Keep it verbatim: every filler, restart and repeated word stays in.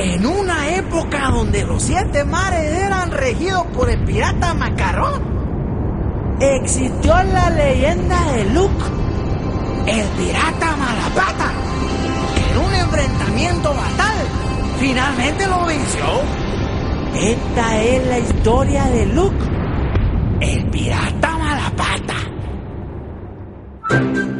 En una época donde los siete mares eran regidos por el pirata Macarrón, existió la leyenda de Luke, el pirata Malapata, que en un enfrentamiento fatal finalmente lo venció. Esta es la historia de Luke, el pirata Malapata.